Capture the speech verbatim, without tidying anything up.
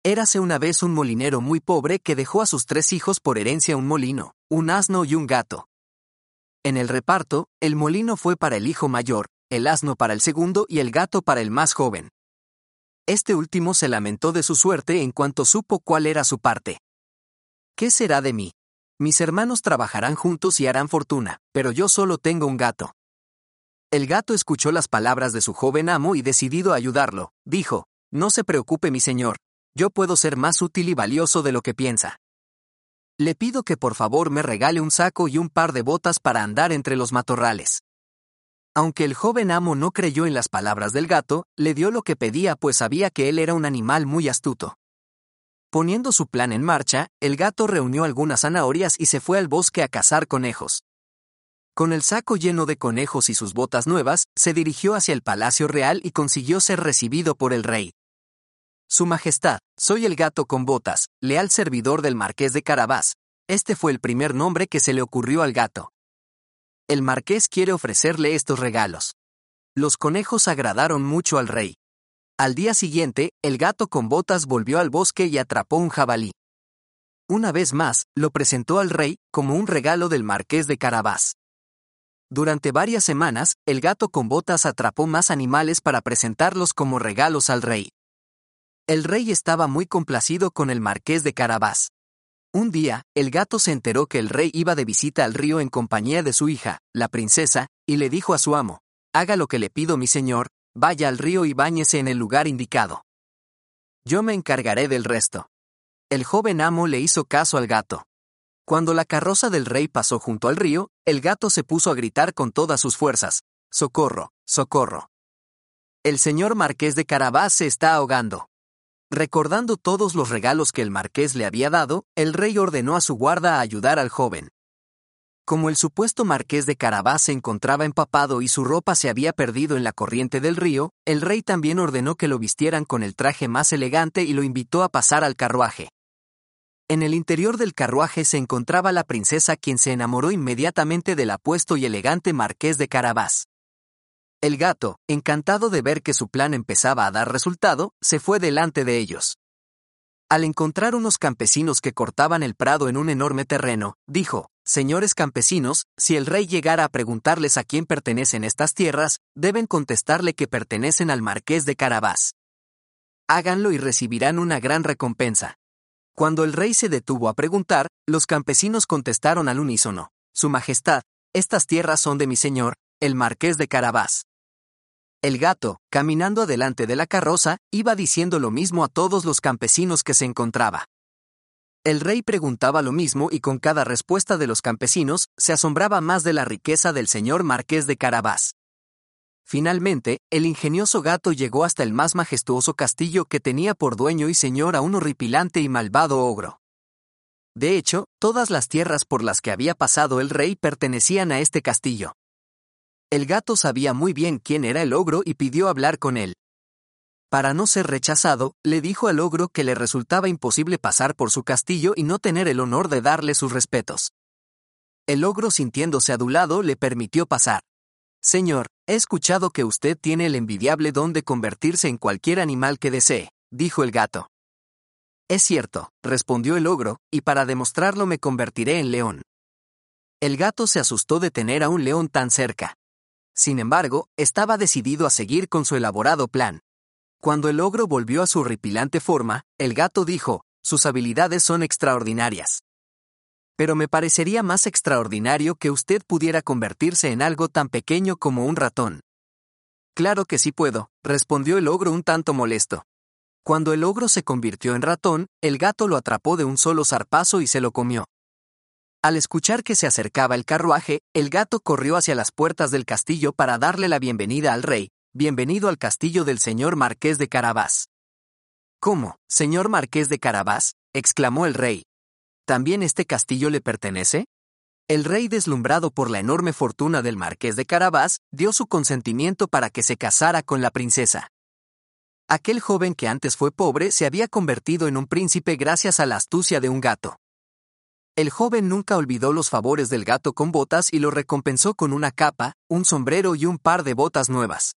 Érase una vez un molinero muy pobre que dejó a sus tres hijos por herencia un molino, un asno y un gato. En el reparto, el molino fue para el hijo mayor, el asno para el segundo y el gato para el más joven. Este último se lamentó de su suerte en cuanto supo cuál era su parte. ¿Qué será de mí? Mis hermanos trabajarán juntos y harán fortuna, pero yo solo tengo un gato. El gato escuchó las palabras de su joven amo y decidido a ayudarlo, dijo: «No se preocupe, mi señor, yo puedo ser más útil y valioso de lo que piensa. Le pido que por favor me regale un saco y un par de botas para andar entre los matorrales». Aunque el joven amo no creyó en las palabras del gato, le dio lo que pedía pues sabía que él era un animal muy astuto. Poniendo su plan en marcha, el gato reunió algunas zanahorias y se fue al bosque a cazar conejos. Con el saco lleno de conejos y sus botas nuevas, se dirigió hacia el palacio real y consiguió ser recibido por el rey. «Su Majestad, soy el gato con botas, leal servidor del Marqués de Carabás». Este fue el primer nombre que se le ocurrió al gato. El marqués quiere ofrecerle estos regalos. Los conejos agradaron mucho al rey. Al día siguiente, el gato con botas volvió al bosque y atrapó un jabalí. Una vez más, lo presentó al rey, como un regalo del Marqués de Carabás. Durante varias semanas, el gato con botas atrapó más animales para presentarlos como regalos al rey. El rey estaba muy complacido con el Marqués de Carabás. Un día, el gato se enteró que el rey iba de visita al río en compañía de su hija, la princesa, y le dijo a su amo: «Haga lo que le pido, mi señor, vaya al río y báñese en el lugar indicado. Yo me encargaré del resto». El joven amo le hizo caso al gato. Cuando la carroza del rey pasó junto al río, el gato se puso a gritar con todas sus fuerzas: «¡Socorro! ¡Socorro! El señor Marqués de Carabás se está ahogando». Recordando todos los regalos que el marqués le había dado, el rey ordenó a su guarda a ayudar al joven. Como el supuesto Marqués de Carabás se encontraba empapado y su ropa se había perdido en la corriente del río, el rey también ordenó que lo vistieran con el traje más elegante y lo invitó a pasar al carruaje. En el interior del carruaje se encontraba la princesa, quien se enamoró inmediatamente del apuesto y elegante Marqués de Carabás. El gato, encantado de ver que su plan empezaba a dar resultado, se fue delante de ellos. Al encontrar unos campesinos que cortaban el prado en un enorme terreno, dijo: «Señores campesinos, si el rey llegara a preguntarles a quién pertenecen estas tierras, deben contestarle que pertenecen al Marqués de Carabás. Háganlo y recibirán una gran recompensa». Cuando el rey se detuvo a preguntar, los campesinos contestaron al unísono: «Su Majestad, estas tierras son de mi señor, el Marqués de Carabás». El gato, caminando adelante de la carroza, iba diciendo lo mismo a todos los campesinos que se encontraba. El rey preguntaba lo mismo y con cada respuesta de los campesinos, se asombraba más de la riqueza del señor Marqués de Carabás. Finalmente, el ingenioso gato llegó hasta el más majestuoso castillo que tenía por dueño y señor a un horripilante y malvado ogro. De hecho, todas las tierras por las que había pasado el rey pertenecían a este castillo. El gato sabía muy bien quién era el ogro y pidió hablar con él. Para no ser rechazado, le dijo al ogro que le resultaba imposible pasar por su castillo y no tener el honor de darle sus respetos. El ogro, sintiéndose adulado, le permitió pasar. «Señor, he escuchado que usted tiene el envidiable don de convertirse en cualquier animal que desee», dijo el gato. «Es cierto», respondió el ogro, «y para demostrarlo me convertiré en león». El gato se asustó de tener a un león tan cerca. Sin embargo, estaba decidido a seguir con su elaborado plan. Cuando el ogro volvió a su horripilante forma, el gato dijo: «Sus habilidades son extraordinarias. Pero me parecería más extraordinario que usted pudiera convertirse en algo tan pequeño como un ratón». «Claro que sí puedo», respondió el ogro un tanto molesto. Cuando el ogro se convirtió en ratón, el gato lo atrapó de un solo zarpazo y se lo comió. Al escuchar que se acercaba el carruaje, el gato corrió hacia las puertas del castillo para darle la bienvenida al rey. «Bienvenido al castillo del señor Marqués de Carabás». «¿Cómo, señor Marqués de Carabás?», exclamó el rey. «¿También este castillo le pertenece?». El rey, deslumbrado por la enorme fortuna del Marqués de Carabás, dio su consentimiento para que se casara con la princesa. Aquel joven que antes fue pobre se había convertido en un príncipe gracias a la astucia de un gato. El joven nunca olvidó los favores del gato con botas y lo recompensó con una capa, un sombrero y un par de botas nuevas.